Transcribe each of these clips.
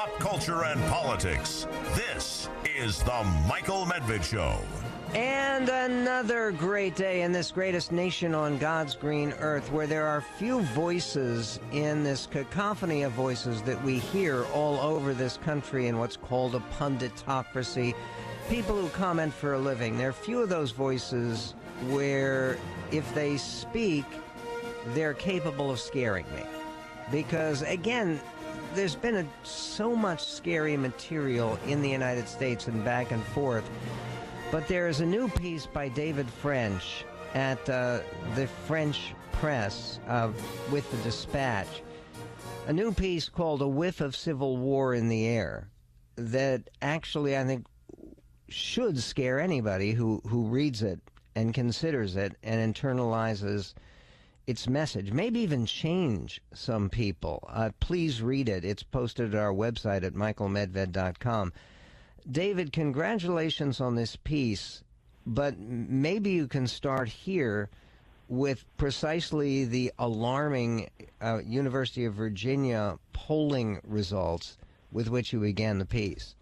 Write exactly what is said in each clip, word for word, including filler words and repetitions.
pop culture and politics. This is the Michael Medved Show. And another great day in this greatest nation on God's green earth, where there are few voices in this cacophony of voices that we hear all over this country in what's called a punditocracy. People who comment for a living. There are few of those voices where if they speak, they're capable of scaring me. Because, again, there's been a, so much scary material in the United States and back and forth. But there is a new piece by David French at uh, the French press uh, with the Dispatch. A new piece called A Whiff of Civil War in the Air that actually, I think, should scare anybody who, who reads it and considers it and internalizes its message, maybe even change some people. Uh, please read it. It's posted at our website at michael medved dot com. David, congratulations on this piece, but maybe you can start here with precisely the alarming uh, University of Virginia polling results with which you began the piece.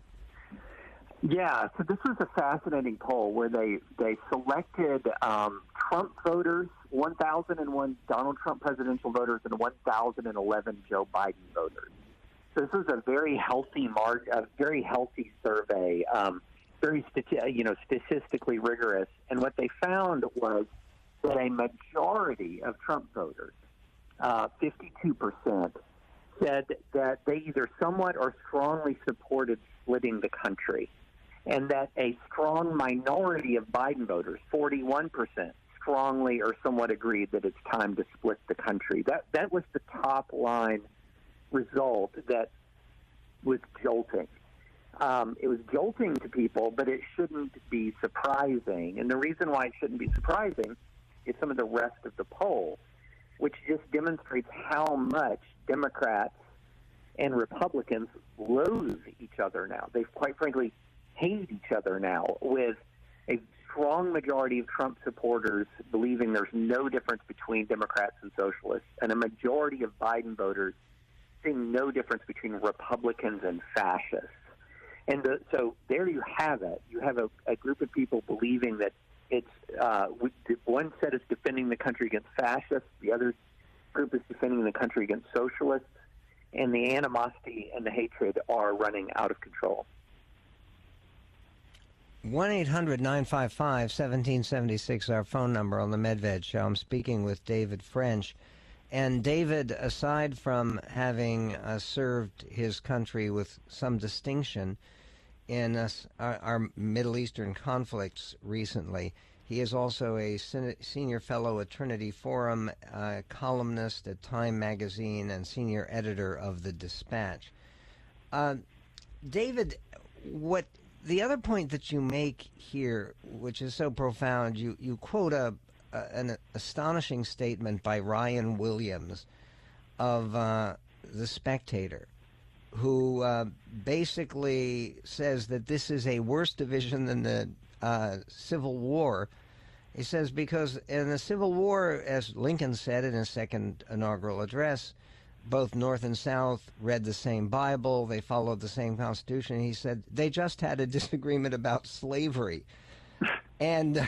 Yeah, so this was a fascinating poll where they, they selected um, Trump voters, one thousand one Donald Trump presidential voters, and one thousand eleven Joe Biden voters. So this was a very healthy mark, a very healthy survey, um, very stati- you know statistically rigorous. And what they found was that a majority of Trump voters, uh, fifty-two percent, said that they either somewhat or strongly supported splitting the country, and that a strong minority of Biden voters, forty-one percent, strongly or somewhat agreed that it's time to split the country. That that was the top line result that was jolting. Um, it was jolting to people, but it shouldn't be surprising. And the reason why it shouldn't be surprising is some of the rest of the poll, which just demonstrates how much Democrats and Republicans loathe each other now. They quite frankly hate each other now, with a strong majority of Trump supporters believing there's no difference between Democrats and socialists, and a majority of Biden voters seeing no difference between Republicans and fascists. And the, so there you have it. You have a, a group of people believing that it's uh, one set is defending the country against fascists, the other group is defending the country against socialists, and the animosity and the hatred are running out of control. one eight hundred nine five five one seven seven six, our phone number on the Medved Show. I'm speaking with David French. And David, aside from having uh, served his country with some distinction in uh, our, our Middle Eastern conflicts recently, he is also a sen- senior fellow at Trinity Forum, uh, columnist at Time Magazine, and senior editor of The Dispatch. Uh, David, what the other point that you make here, which is so profound, you, you quote a Uh, an astonishing statement by Ryan Williams of uh, The Spectator, who uh, basically says that this is a worse division than the uh, Civil War. He says because in the Civil War, as Lincoln said in his second inaugural address, both North and South read the same Bible, they followed the same Constitution. He said they just had a disagreement about slavery. And...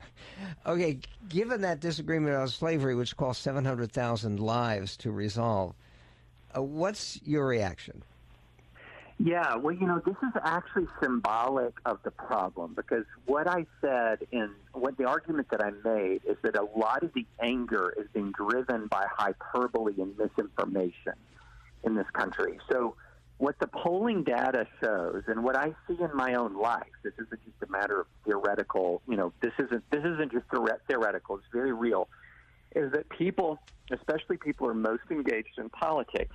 Okay, given that disagreement on slavery, which cost seven hundred thousand lives to resolve, uh, what's your reaction? Yeah, well, you know, this is actually symbolic of the problem, because what I said in what the argument that I made is that a lot of the anger is being driven by hyperbole and misinformation in this country. So what the polling data shows, and what I see in my own life, this isn't just a matter of theoretical, you know, this isn't this isn't just theoretical, it's very real, is that people, especially people who are most engaged in politics,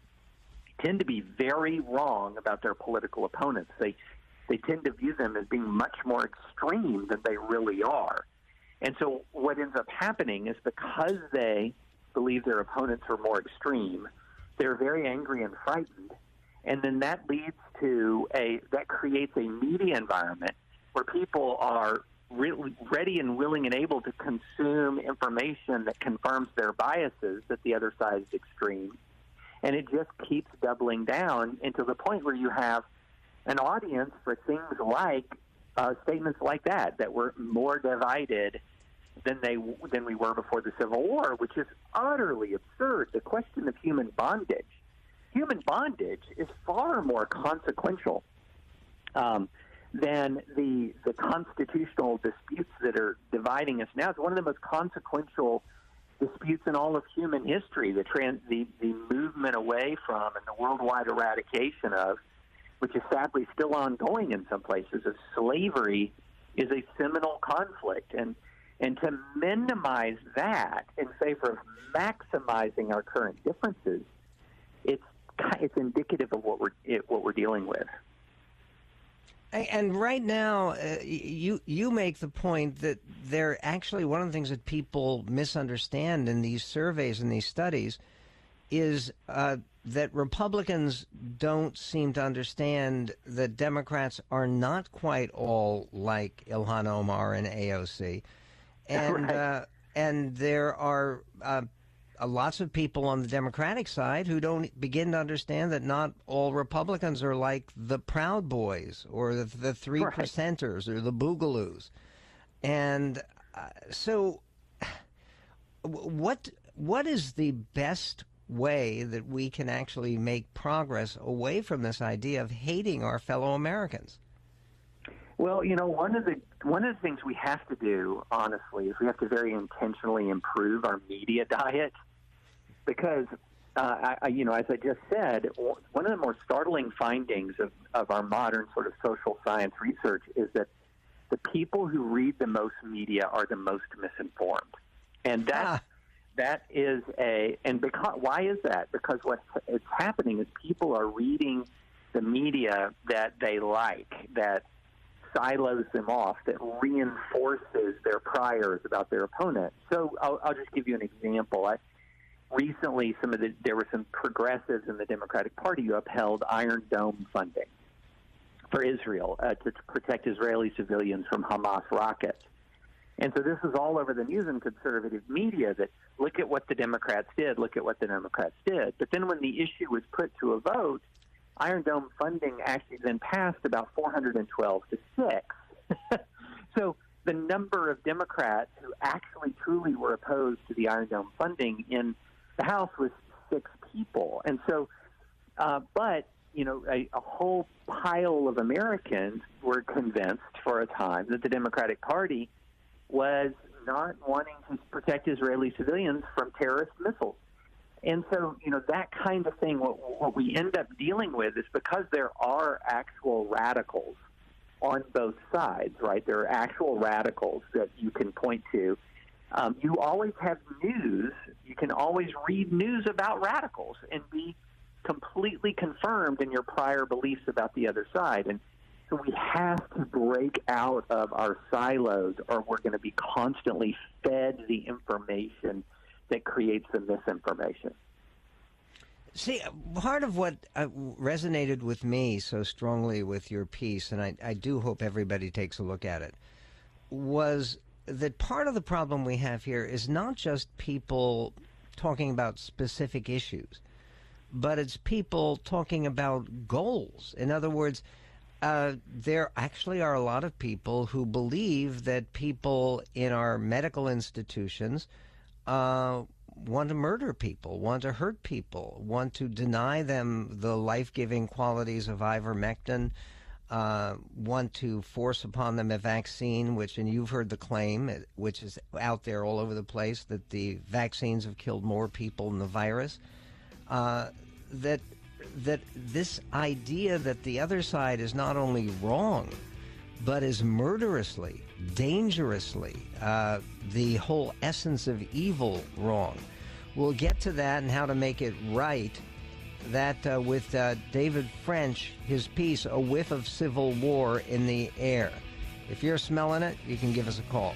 tend to be very wrong about their political opponents. They they tend to view them as being much more extreme than they really are. And so what ends up happening is because they believe their opponents are more extreme, they're very angry and frightened. And then that leads to a, that creates a media environment where people are really ready and willing and able to consume information that confirms their biases, that the other side is extreme. And it just keeps doubling down until the point where you have an audience for things like uh, statements like that, that we're more divided than they than we were before the Civil War, which is utterly absurd. The question of human bondage. Human bondage is far more consequential um, than the the constitutional disputes that are dividing us now. It's one of the most consequential disputes in all of human history, the, trans, the, the movement away from and the worldwide eradication of, which is sadly still ongoing in some places, of slavery, is a seminal conflict. And and to minimize that in favor of maximizing our current differences, it's it's indicative of what we're it, what we're dealing with. And right now, uh, you you make the point that they're actually one of the things that people misunderstand in these surveys and these studies is uh, that Republicans don't seem to understand that Democrats are not quite all like Ilhan Omar and A O C, and right. uh, and there are uh, uh, lots of people on the Democratic side who don't begin to understand that not all Republicans are like the Proud Boys or the, the Three right. Percenters or the Boogaloos, and uh, so what what is the best way that we can actually make progress away from this idea of hating our fellow Americans? Well, you know, one of the one of the things we have to do, honestly, is we have to very intentionally improve our media diet, because, uh, I, I, you know, as I just said, one of the more startling findings of, of our modern sort of social science research is that the people who read the most media are the most misinformed, and that. Ah. That is a, and because, why is that? Because what's it's happening is people are reading the media that they like, that silos them off, that reinforces their priors about their opponent. So I'll, I'll just give you an example. I, recently, some of the there were some progressives in the Democratic Party who upheld Iron Dome funding for Israel uh, to, to protect Israeli civilians from Hamas rockets. And so this is all over the news and conservative media, that look at what the Democrats did, look at what the Democrats did. But then when the issue was put to a vote, Iron Dome funding actually then passed about four hundred twelve to six. So the number of Democrats who actually truly were opposed to the Iron Dome funding in the House was six people. And so, uh, but, you know, a, a whole pile of Americans were convinced for a time that the Democratic Party was not wanting to protect Israeli civilians from terrorist missiles. And so, you know, that kind of thing, what, what we end up dealing with is, because there are actual radicals on both sides, right? There are actual radicals that you can point to. Um, you always have news. You can always read news about radicals and be completely confirmed in your prior beliefs about the other side. And so we have to break out of our silos, or we're going to be constantly fed the information that creates the misinformation. See, part of what uh, resonated with me so strongly with your piece, and I, I do hope everybody takes a look at it, was that part of the problem we have here is not just people talking about specific issues, but it's people talking about goals. In other words, Uh, there actually are a lot of people who believe that people in our medical institutions uh, want to murder people, want to hurt people, want to deny them the life-giving qualities of ivermectin, uh, want to force upon them a vaccine, which, and you've heard the claim, which is out there all over the place, that the vaccines have killed more people than the virus, uh, that that this idea that the other side is not only wrong, but is murderously, dangerously, uh, the whole essence of evil wrong. We'll get to that and how to make it right. That uh, with uh, David French, his piece, A Whiff of Civil War in the Air. If you're smelling it, you can give us a call.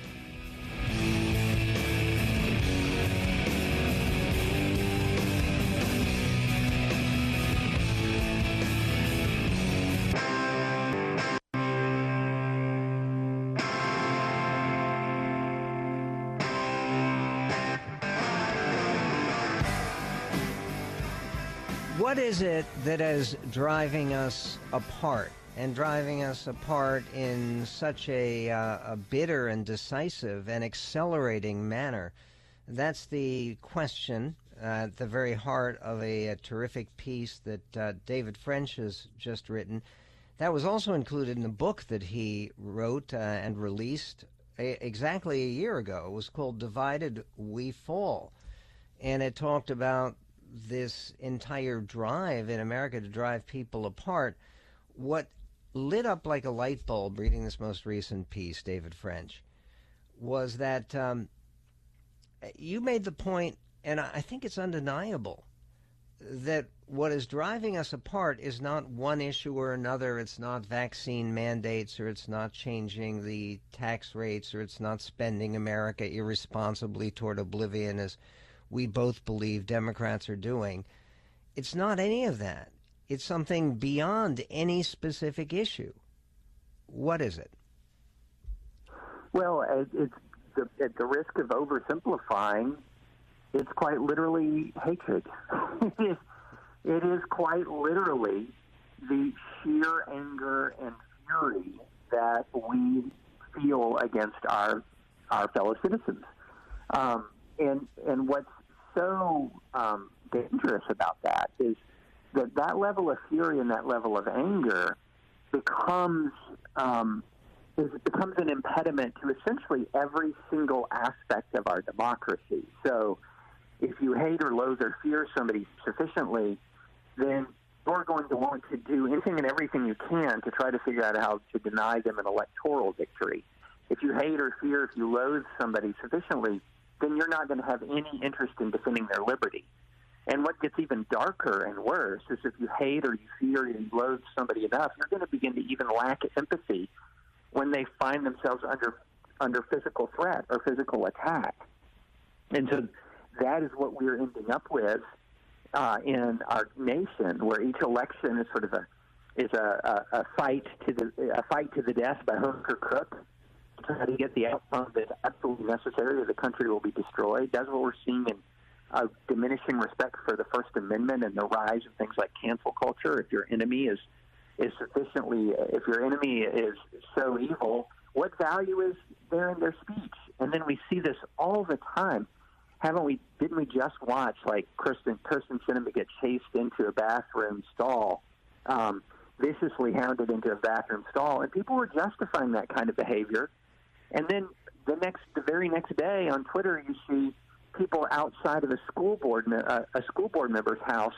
What is it that is driving us apart, and driving us apart in such a, uh, a bitter and decisive and accelerating manner? That's the question uh, at the very heart of a, a terrific piece that uh, David French has just written. That was also included in a book that he wrote uh, and released a, exactly a year ago. It was called Divided We Fall, and it talked about this entire drive in America to drive people apart. What lit up like a light bulb reading this most recent piece, David French, was that um, you made the point, and I think it's undeniable, that what is driving us apart is not one issue or another. It's not vaccine mandates, or it's not changing the tax rates, or it's not spending America irresponsibly toward oblivion, as we both believe Democrats are doing. It's not any of that. It's something beyond any specific issue. What is it? Well, it's the, at the risk of oversimplifying, it's quite literally hatred. it, is, it is quite literally the sheer anger and fury that we feel against our our fellow citizens. Um, and and what's so um, dangerous about that is that that level of fury and that level of anger becomes um, is, becomes an impediment to essentially every single aspect of our democracy. So if you hate or loathe or fear somebody sufficiently, then you're going to want to do anything and everything you can to try to figure out how to deny them an electoral victory. If you hate or fear, if you loathe somebody sufficiently, then you're not going to have any interest in defending their liberty. And what gets even darker and worse is if you hate or you fear or you loathe somebody enough, you're going to begin to even lack empathy when they find themselves under under physical threat or physical attack. And so that is what we're ending up with uh, in our nation, where each election is sort of a is a, a, a fight to the a fight to the death by hook or crook, to try to get the outcome that's absolutely necessary, or the country will be destroyed. That's what we're seeing in uh, diminishing respect for the First Amendment and the rise of things like cancel culture. If your enemy is is sufficiently, if your enemy is so evil, what value is there in their speech? And then we see this all the time. Haven't we? Didn't we just watch like Kirsten Kirsten Sinema get chased into a bathroom stall, um, viciously hounded into a bathroom stall, and people were justifying that kind of behavior. And then the next, the very next day on Twitter, you see people outside of a school board, uh, a school board member's house,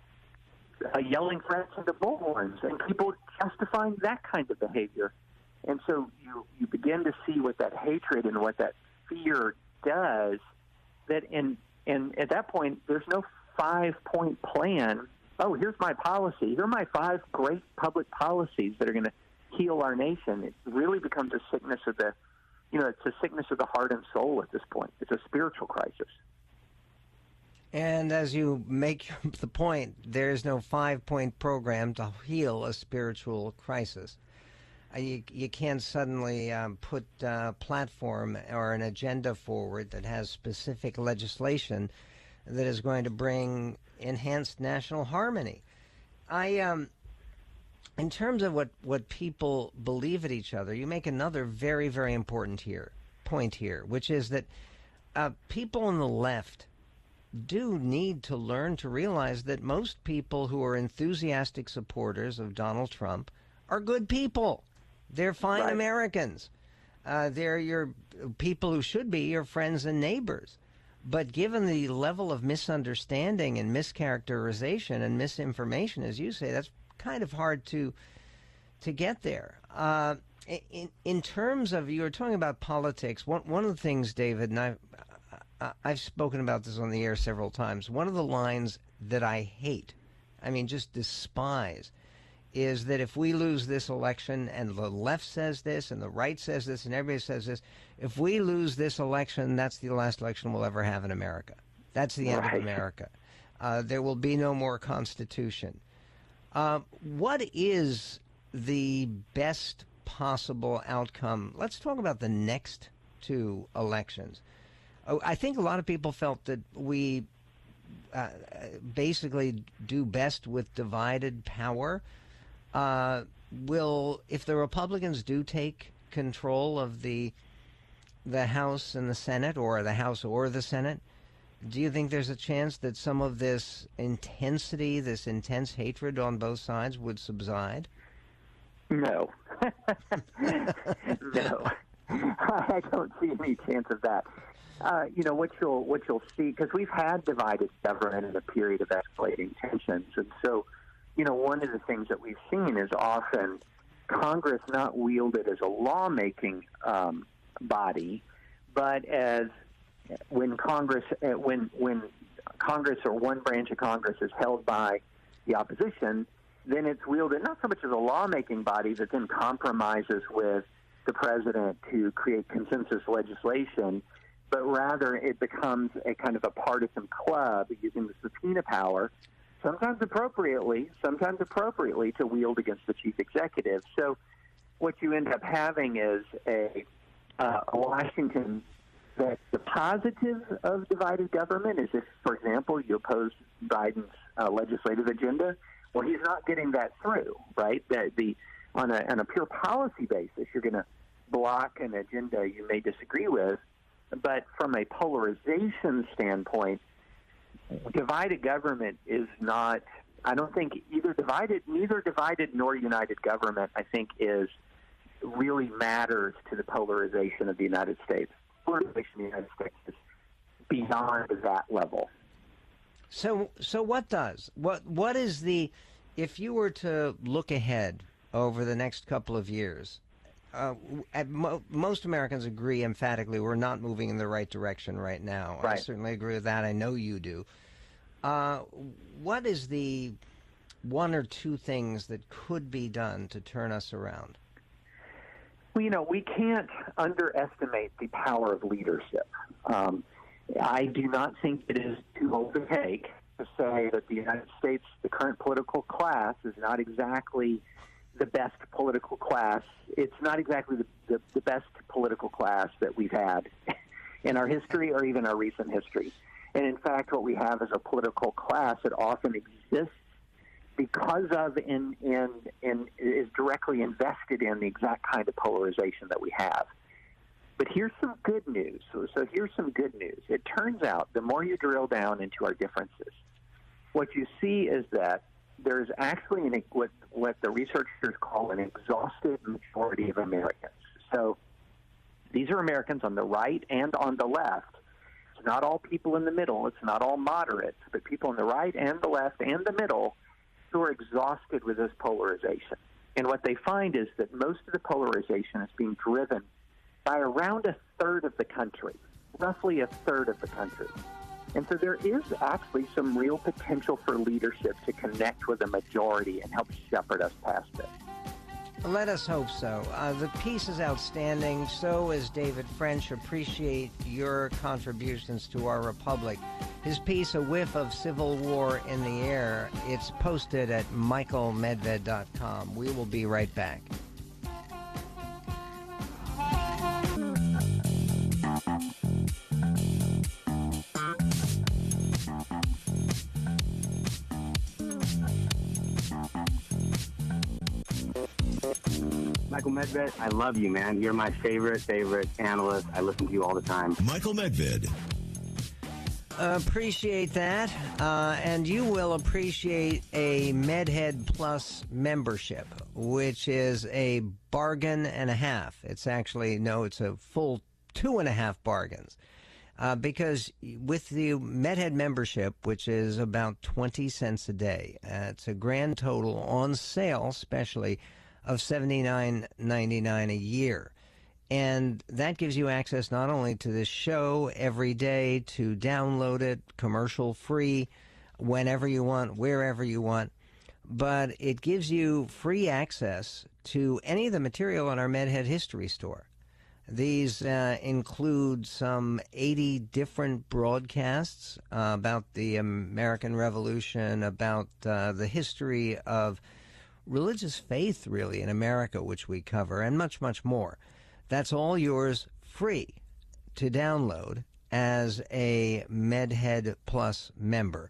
uh, yelling threats into bullhorns, and people justifying that kind of behavior. And so you you begin to see what that hatred and what that fear does. That in and at that point, there's no five-point plan. Oh, here's my policy. Here are my five great public policies that are going to heal our nation. It really becomes a sickness of the You know, it's a sickness of the heart and soul at this point. It's a spiritual crisis. And as you make the point, there is no five-point program to heal a spiritual crisis. Uh, you, you can't suddenly um, put a platform or an agenda forward that has specific legislation that is going to bring enhanced national harmony. I, um, in terms of what, what people believe at each other, you make another very, very important here point here, which is that uh, people on the left do need to learn to realize that most people who are enthusiastic supporters of Donald Trump are good people. They're fine right. Americans. Uh, they're your people who should be your friends and neighbors. But given the level of misunderstanding and mischaracterization and misinformation, as you say, that's kind of hard to to get there. Uh, in in terms of, you were talking about politics, one one of the things, David, and I've, I've spoken about this on the air several times, one of the lines that I hate, I mean just despise, is that if we lose this election, and the left says this, and the right says this, and everybody says this, if we lose this election, that's the last election we'll ever have in America. That's the end right. of America. Uh, there will be no more Constitution. Uh, what is the best possible outcome? Let's talk about the next two elections. Oh, I think a lot of people felt that we uh, basically do best with divided power. Uh, will, if the Republicans do take control of the the House and the Senate, or the House or the Senate, do you think there's a chance that some of this intensity, this intense hatred on both sides would subside? No. No. I don't see any chance of that. Uh, you know, what you'll what you'll see, because we've had divided government in a period of escalating tensions, and so, you know, one of the things that we've seen is often Congress not wielded as a lawmaking um, body, but as when Congress uh, when when Congress or one branch of Congress is held by the opposition, then it's wielded not so much as a lawmaking body that then compromises with the president to create consensus legislation, but rather it becomes a kind of a partisan club using the subpoena power, sometimes appropriately, sometimes appropriately to wield against the chief executive. So what you end up having is a, uh, a Washington that the positive of divided government is if, for example, you oppose Biden's uh, legislative agenda, well, he's not getting that through, right? The, the on a on a pure policy basis, you're going to block an agenda you may disagree with. But from a polarization standpoint, divided government is not, I don't think either divided, neither divided nor united government, I think, is really matters to the polarization of the United States. Polarization of the United States is beyond that level. So, so what does? What what is the? If you were to look ahead over the next couple of years, uh, at mo- most Americans agree emphatically we're not moving in the right direction right now. Right. I certainly agree with that. I know you do. Uh, what is the one or two things that could be done to turn us around? Well, you know, we can't underestimate the power of leadership. Um, I do not think it is too old to take to say that the United States, the current political class, is not exactly the best political class. It's not exactly the, the, the best political class that we've had in our history or even our recent history. And in fact, what we have is a political class that often exists because of and, and, and is directly invested in the exact kind of polarization that we have. But here's some good news. So, so here's some good news. It turns out the more you drill down into our differences, what you see is that there's actually an, what, what the researchers call an exhausted majority of Americans. So these are Americans on the right and on the left. It's not all people in the middle. It's not all moderates, but people on the right and the left and the middle who are exhausted with this polarization. And what they find is that most of the polarization is being driven by around a third of the country, roughly a third of the country. And so there is actually some real potential for leadership to connect with a majority and help shepherd us past it. Let us hope so. Uh, the piece is outstanding. So is David French. Appreciate your contributions to our republic. His piece, A Whiff of Civil War in the Air, it's posted at michael medved dot com. We will be right back. Michael Medved, I love you, man. You're my favorite, favorite analyst. I listen to you all the time. Michael Medved. Appreciate that. Uh, and you will appreciate a MedHead Plus membership, which is a bargain and a half. It's actually, no, it's a full two and a half bargains. Uh, because with the MedHead membership, which is about twenty cents a day, uh, it's a grand total on sale, especially, of seventy-nine ninety-nine a year. And that gives you access not only to this show every day, to download it commercial free whenever you want, wherever you want, but it gives you free access to any of the material on our MedHead History Store. These uh, include some eighty different broadcasts uh, about the American Revolution, about uh, the history of religious faith, really, in America, which we cover, and much, much more. That's all yours free to download as a MedHead Plus member.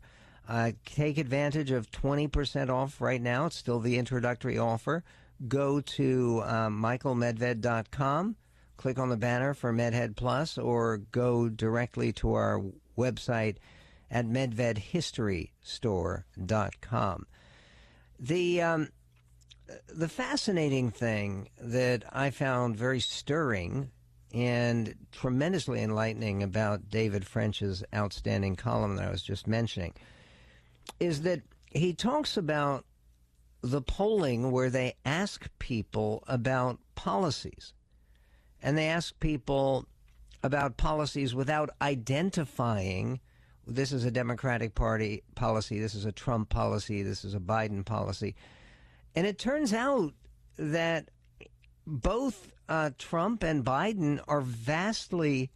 Uh, take advantage of twenty percent off right now. It's still the introductory offer. Go to uh, michael medved dot com, click on the banner for MedHead Plus, or go directly to our website at medved history store dot com. The, um, the fascinating thing that I found very stirring and tremendously enlightening about David French's outstanding column that I was just mentioning is that he talks about the polling where they ask people about policies. And they ask people about policies without identifying this is a Democratic Party policy, this is a Trump policy, this is a Biden policy. And it turns out that both uh, Trump and Biden are vastly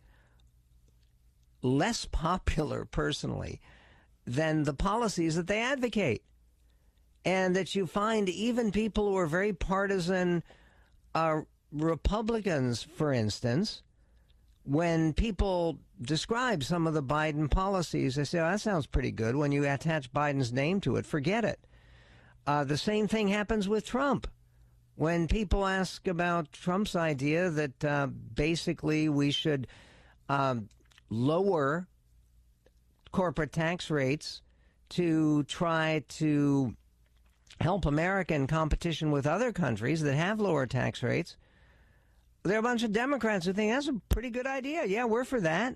less popular personally than the policies that they advocate. And that you find even people who are very partisan uh, Republicans, for instance, when people describe some of the Biden policies, they say, oh, that sounds pretty good. When you attach Biden's name to it, forget it. Uh, the same thing happens with Trump. When people ask about Trump's idea that uh, basically we should um, lower corporate tax rates to try to help America in competition with other countries that have lower tax rates, there are a bunch of Democrats who think that's a pretty good idea. Yeah, we're for that.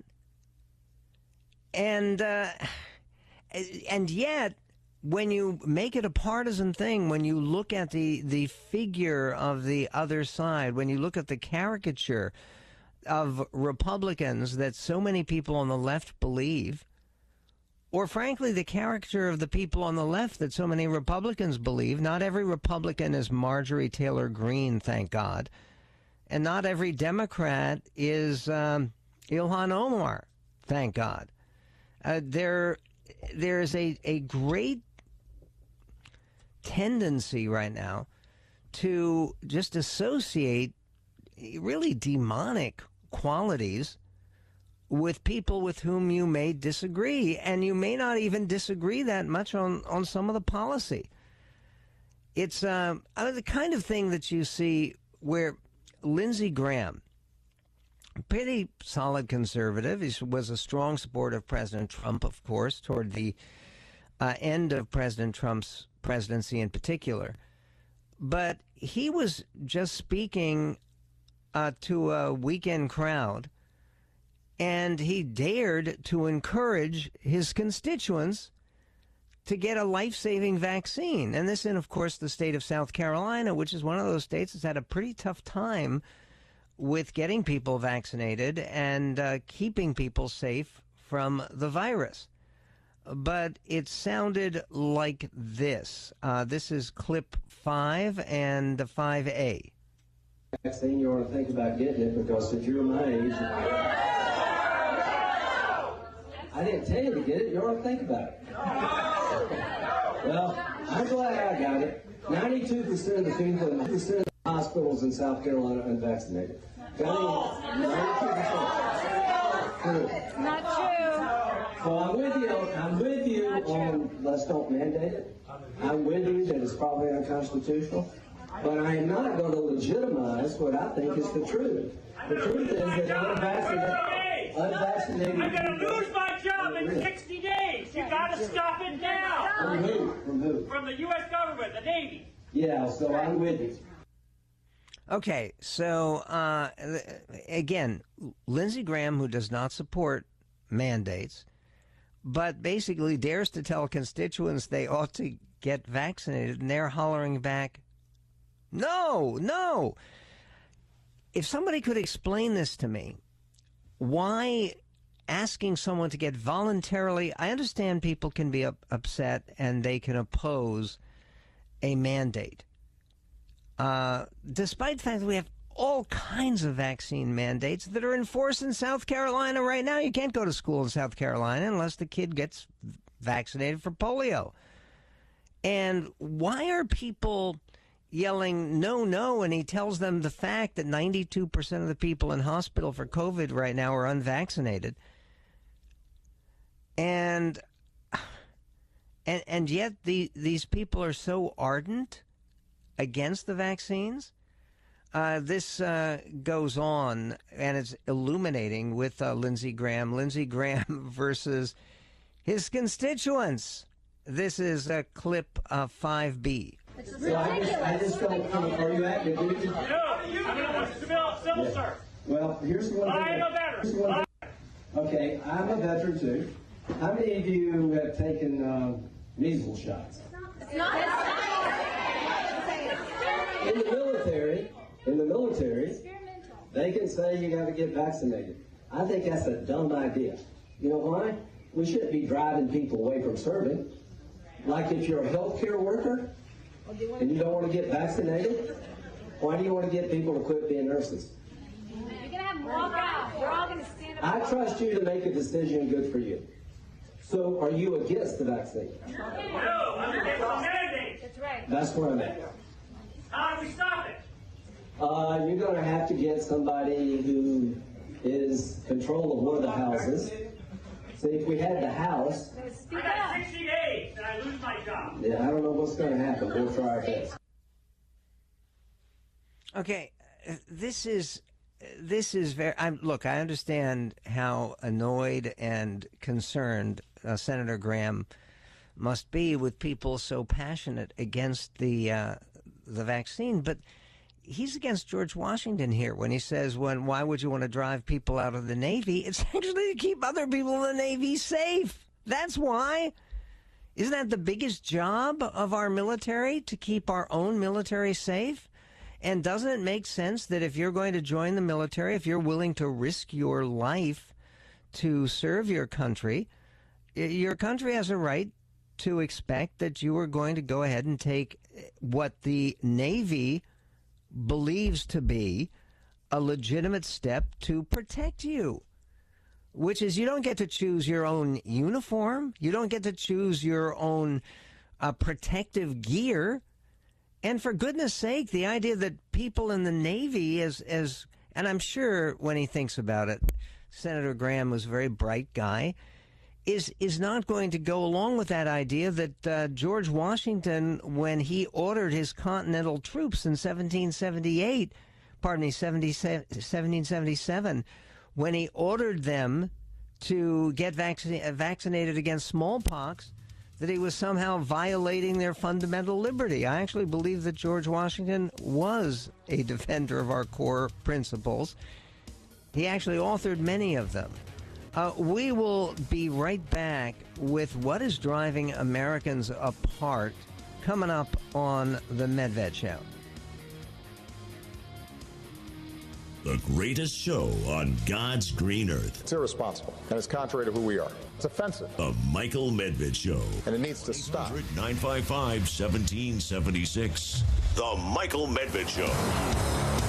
And uh, and yet, when you make it a partisan thing, when you look at the, the figure of the other side, when you look at the caricature of Republicans that so many people on the left believe, or frankly, the caricature of the people on the left that so many Republicans believe, not every Republican is Marjorie Taylor Greene, thank God. And not every Democrat is um, Ilhan Omar, thank God. Uh, there, there is a, a great tendency right now to just associate really demonic qualities with people with whom you may disagree, and you may not even disagree that much on, on some of the policy. It's uh, the kind of thing that you see where Lindsey Graham, pretty solid conservative, he was a strong supporter of President Trump, of course, toward the uh, end of President Trump's presidency in particular. But he was just speaking uh, to a weekend crowd, and he dared to encourage his constituents to get a life-saving vaccine. And this in, of course, the state of South Carolina, which is one of those states that's had a pretty tough time with getting people vaccinated and uh, keeping people safe from the virus. But it sounded like this. Uh, this is clip five and five A. Vaccine, you ought to think about getting it, because if you're my age, I didn't tell you to get it. You ought to think about it. Well, I'm glad I got it. ninety-two percent of the people in the hospitals in South Carolina are unvaccinated. Got it? ninety-two percent. True. Not true. So I'm with you. I'm with you on let's don't mandate it. I'm with you that it's probably unconstitutional. But I am not going to legitimize what I think is the truth. The truth is that unvaccinated, unvaccinated. I'm going to lose my job in sixty days. You got to stop it now. From who? From who? From the U S government, the Navy. Yeah, so I'm with you. Okay, so uh, again, Lindsey Graham, who does not support mandates, but basically dares to tell constituents they ought to get vaccinated, and they're hollering back, no, no. If somebody could explain this to me, why asking someone to get voluntarily, I understand people can be up, upset and they can oppose a mandate. Uh, despite the fact that we have all kinds of vaccine mandates that are enforced in South Carolina right now. You can't go to school in South Carolina unless the kid gets vaccinated for polio. And why are people yelling, no, no, and he tells them the fact that ninety-two percent of the people in hospital for COVID right now are unvaccinated. And And, and yet the, these people are so ardent against the vaccines. Uh, this uh, goes on, and it's illuminating with uh, Lindsey Graham. Lindsey Graham versus his constituents. This is uh, clip uh, five B. It's so I just, I just don't think, are you active duty? No, I'm a civil, civil Yeah. sir. Well, here's the one thing. I am a here's the veteran. one thing. Okay, I'm a veteran too. How many of you have taken uh, measles shots? In the military, in the military, they can say you got to get vaccinated. I think that's a dumb idea. You know why? We shouldn't be driving people away from serving. Like if you're a healthcare worker and you don't want to get vaccinated, why do you want to get people to quit being nurses? You're going to have more guys. We're all going to stand I up. trust you to make a decision good for you. So are you against the vaccine? No, I'm against the mandate. That's right. That's where I'm at. How do we stop it? Uh, you're going to have to get somebody who is control of one of the houses. See, if we had the House, I Speak got up. sixty days and I lose my job. yeah, I don't know what's going to happen. We'll try our best. Okay, uh, this is this is very. I'm look. I understand how annoyed and concerned uh, Senator Graham must be with people so passionate against the uh, the vaccine, but he's against George Washington here when he says, "When why would you want to drive people out of the Navy? It's actually to keep other people in the Navy safe. That's why." Isn't that the biggest job of our military, to keep our own military safe? And doesn't it make sense that if you're going to join the military, if you're willing to risk your life to serve your country, your country has a right to expect that you are going to go ahead and take what the Navy believes to be a legitimate step to protect you, which is you don't get to choose your own uniform. You don't get to choose your own uh, protective gear. And for goodness sake, the idea that people in the Navy is, is, and I'm sure when he thinks about it, Senator Graham was a very bright guy, is is not going to go along with that idea that uh, George Washington, when he ordered his Continental troops in seventeen seventy-eight, pardon me, seventeen seventy-seven, when he ordered them to get vaccine, vaccinated against smallpox, that he was somehow violating their fundamental liberty. I actually believe that George Washington was a defender of our core principles. He actually authored many of them. Uh, we will be right back with what is driving Americans apart coming up on The Medved Show. The greatest show on God's green earth. It's irresponsible, and it's contrary to who we are. It's offensive. The Michael Medved Show. And it needs to stop. nine five five, one seven seven six. The Michael Medved Show.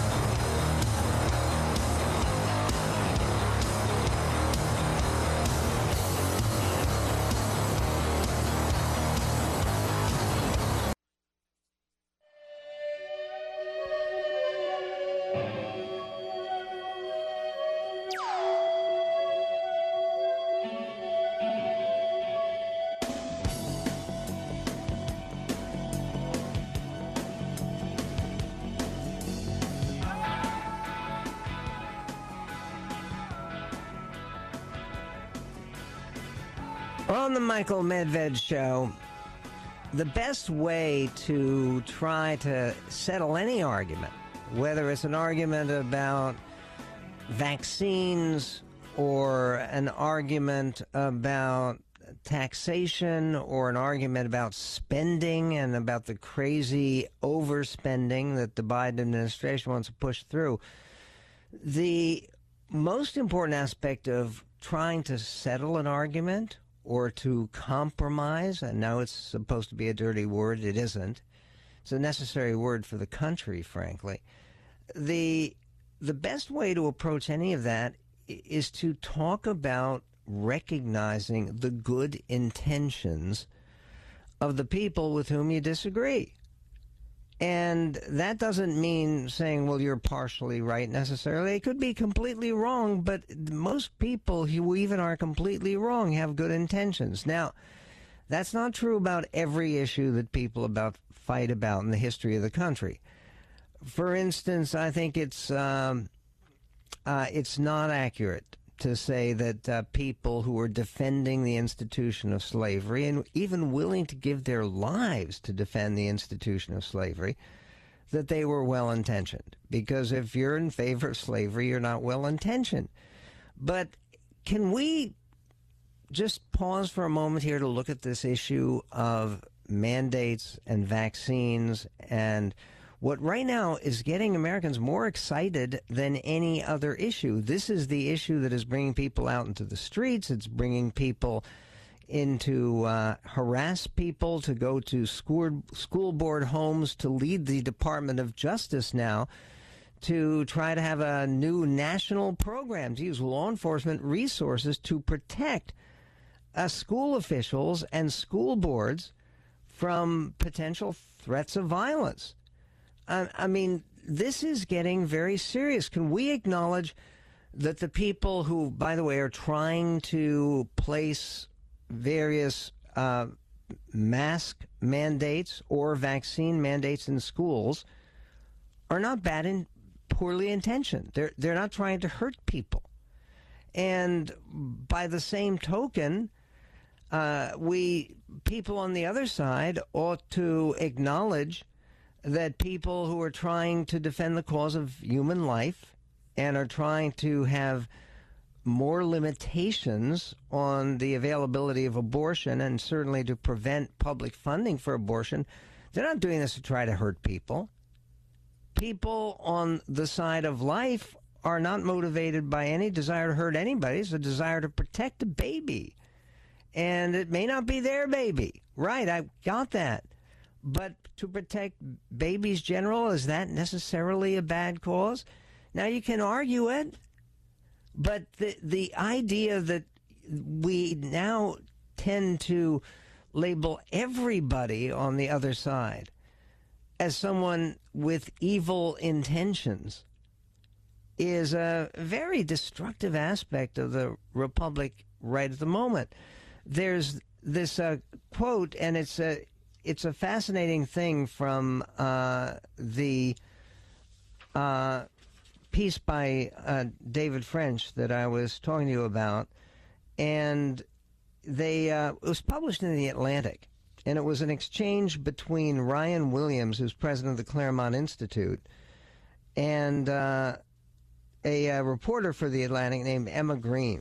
On the Michael Medved Show, the best way to try to settle any argument, whether it's an argument about vaccines or an argument about taxation or an argument about spending and about the crazy overspending that the Biden administration wants to push through, the most important aspect of trying to settle an argument or to compromise, and now it's supposed to be a dirty word, it isn't. It's a necessary word for the country, frankly. The the best way to approach any of that is to talk about recognizing the good intentions of the people with whom you disagree. And that doesn't mean saying, well, you're partially right necessarily. It could be completely wrong, but most people who even are completely wrong have good intentions. Now, That's not true about every issue that people about fight about in the history of the country. For instance, I think it's um, uh, it's not accurate to say that uh, people who were defending the institution of slavery and even willing to give their lives to defend the institution of slavery, that they were well-intentioned. Because if you're in favor of slavery, you're not well-intentioned. But can we just pause for a moment here to look at this issue of mandates and vaccines and what right now is getting Americans more excited than any other issue? This is the issue that is bringing people out into the streets. It's bringing people into uh, harass people, to go to school, school board homes, to lead the Department of Justice now, to try to have a new national program to use law enforcement resources to protect uh, school officials and school boards from potential threats of violence. I, I mean, this is getting very serious. Can we acknowledge that the people who, by the way, are trying to place various uh, mask mandates or vaccine mandates in schools are not bad and poorly intentioned? They're they're not trying to hurt people. And by the same token, uh, we people on the other side ought to acknowledge that people who are trying to defend the cause of human life and are trying to have more limitations on the availability of abortion and certainly to prevent public funding for abortion, they're not doing this to try to hurt people. People on the side of life are not motivated by any desire to hurt anybody. It's a desire to protect a baby. And it may not be their baby. Right, I got that. But to protect babies general, is that necessarily a bad cause? Now, you can argue it, but the the idea that we now tend to label everybody on the other side as someone with evil intentions is a very destructive aspect of the Republic right at the moment. There's this uh, quote, and it's a it's a fascinating thing from uh, the uh, piece by uh, David French that I was talking to you about, and they uh, it was published in the Atlantic. And it was an exchange between Ryan Williams, who's president of the Claremont Institute, and uh, a, a reporter for the Atlantic named Emma Green.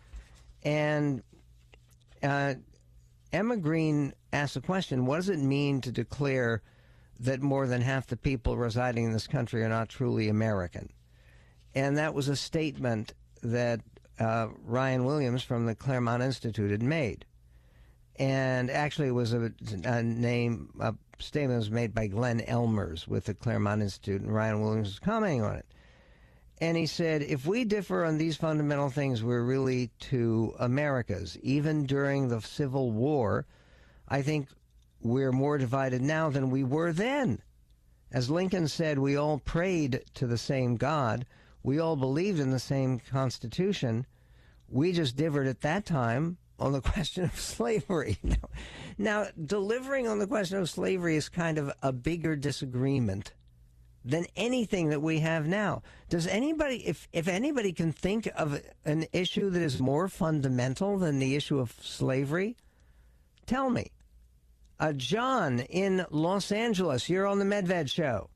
And uh, Emma Green asked the question, what does it mean to declare that more than half the people residing in this country are not truly American? And that was a statement that uh, Ryan Williams from the Claremont Institute had made. And actually, it was a, a name, a statement was made by Glenn Elmers with the Claremont Institute, and Ryan Williams was commenting on it. And he said, if we differ on these fundamental things, we're really two Americas. Even during the Civil War, I think we're more divided now than we were then. As Lincoln said, we all prayed to the same God. We all believed in the same Constitution. We just differed at that time on the question of slavery. Now, now, delivering on the question of slavery is kind of a bigger disagreement than anything that we have now. Does anybody, if, if anybody can think of an issue that is more fundamental than the issue of slavery, tell me. Uh, John in Los Angeles, you're on the Medved Show.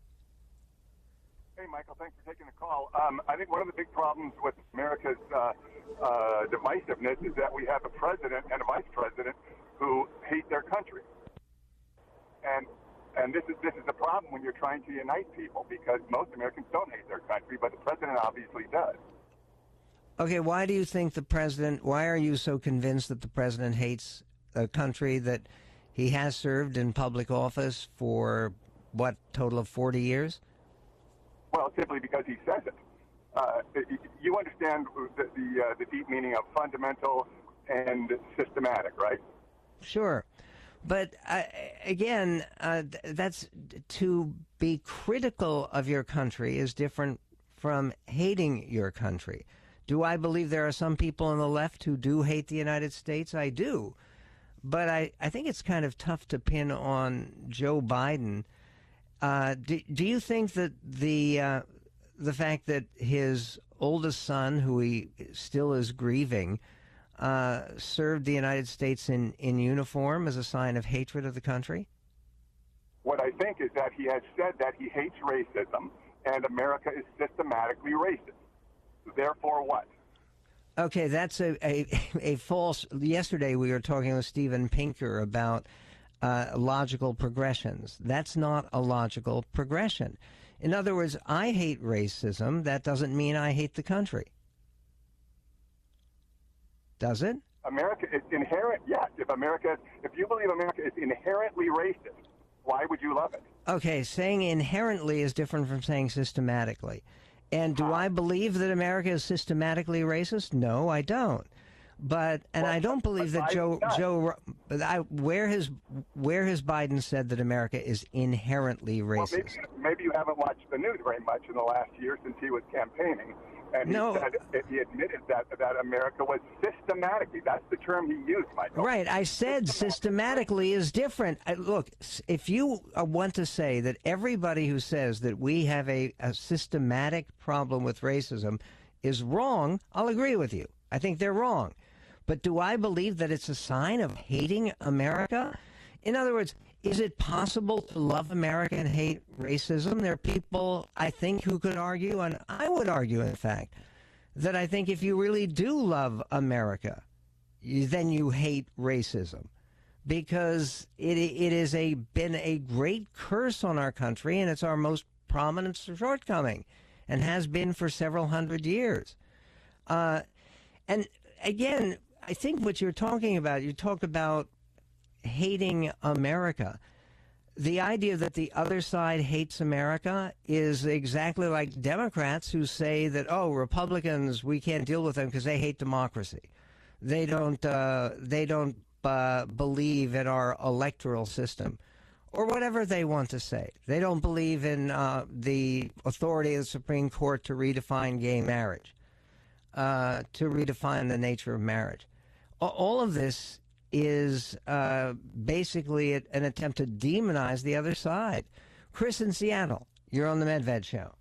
Hey, Michael, thanks for taking the call. Um, I think one of the big problems with America's uh, uh, divisiveness is that we have a president and a vice president who hate their country. And and this is this is a problem when you're trying to unite people, because most Americans don't hate their country, but the president obviously does. Okay, why do you think the president, why are you so convinced that the president hates a country that he has served in public office for, what, total of forty years? Well, simply because he says it. Uh, you understand the the, uh, the deep meaning of fundamental and systematic, right? Sure. But uh, again, uh, that's to be critical of your country is different from hating your country. Do I believe there are some people on the left who do hate the United States? I do. but I, I think it's kind of tough to pin on Joe Biden. Uh, do, do you think that the uh, the fact that his oldest son, who he still is grieving, uh, served the United States in, in uniform as a sign of hatred of the country? What I think is that he has said that he hates racism, and America is systematically racist. Therefore, what? Okay, that's a, a, a false... Yesterday we were talking with Steven Pinker about uh, logical progressions. That's not a logical progression. In other words, I hate racism. That doesn't mean I hate the country. Does it? America is inherent, yes. If America, if you believe America is inherently racist, why would you love it? Okay, saying inherently is different from saying systematically. And do I believe that America is systematically racist? No, I don't. But and well, I don't believe that Joe Joe I, where has where has Biden said that America is inherently racist? Well, maybe, maybe you haven't watched the news very much in the last year since he was campaigning, and no. he said he admitted that that America was systematically. That's the term he used, Michael. Right. I said systematically is different. I, look, if you want to say that everybody who says that we have a, a systematic problem with racism is wrong, I'll agree with you. I think they're wrong. But do I believe that it's a sign of hating America? In other words, is it possible to love America and hate racism? There are people, I think, who could argue, and I would argue, in fact, that I think if you really do love America, you, then you hate racism. Because it it has a, been a great curse on our country, and it's our most prominent shortcoming, and has been for several hundred years. Uh, and again, I think what you're talking about, you talk about hating America. The idea that the other side hates America is exactly like Democrats who say that, oh, Republicans, we can't deal with them because they hate democracy. They don't, uh, they don't uh, believe in our electoral system, or whatever they want to say. They don't believe in uh, the authority of the Supreme Court to redefine gay marriage, uh, to redefine the nature of marriage. All of this is uh, basically an attempt to demonize the other side. Chris in Seattle, you're on the Medved Show.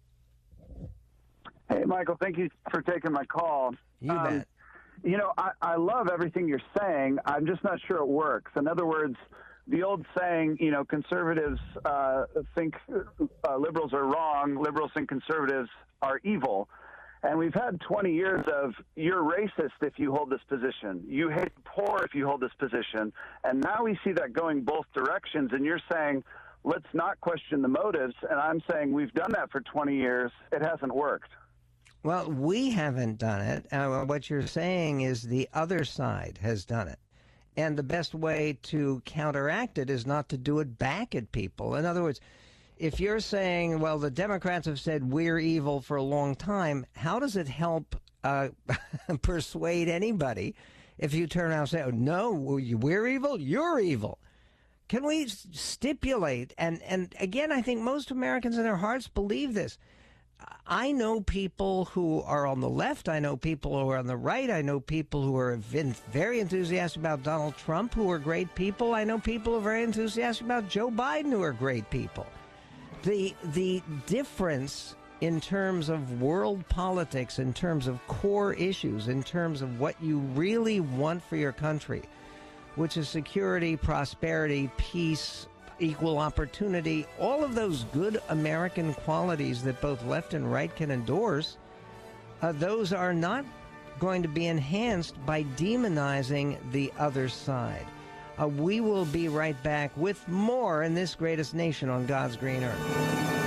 Hey, Michael, thank you for taking my call. You um, bet. You know, I, I love everything you're saying. I'm just not sure it works. In other words, the old saying, you know, conservatives uh, think uh, liberals are wrong, liberals think conservatives are evil. And we've had twenty years of you're racist if you hold this position. You hate the poor if you hold this position. And now we see that going both directions. And you're saying, let's not question the motives. And I'm saying we've done that for twenty years. It hasn't worked. Well, we haven't done it. Uh, what you're saying is the other side has done it. And the best way to counteract it is not to do it back at people. In other words, if you're saying, well, the Democrats have said we're evil for a long time, how does it help uh, persuade anybody if you turn around and say, oh, no, we're evil, you're evil? Can we stipulate? And, and again, I think most Americans in their hearts believe this. I know people who are on the left. I know people who are on the right. I know people who are very enthusiastic about Donald Trump, who are great people. I know people who are very enthusiastic about Joe Biden, who are great people. The the difference in terms of world politics, in terms of core issues, in terms of what you really want for your country, which is security, prosperity, peace, equal opportunity, all of those good American qualities that both left and right can endorse, uh, those are not going to be enhanced by demonizing the other side. Uh, we will be right back with more in this greatest nation on God's green earth.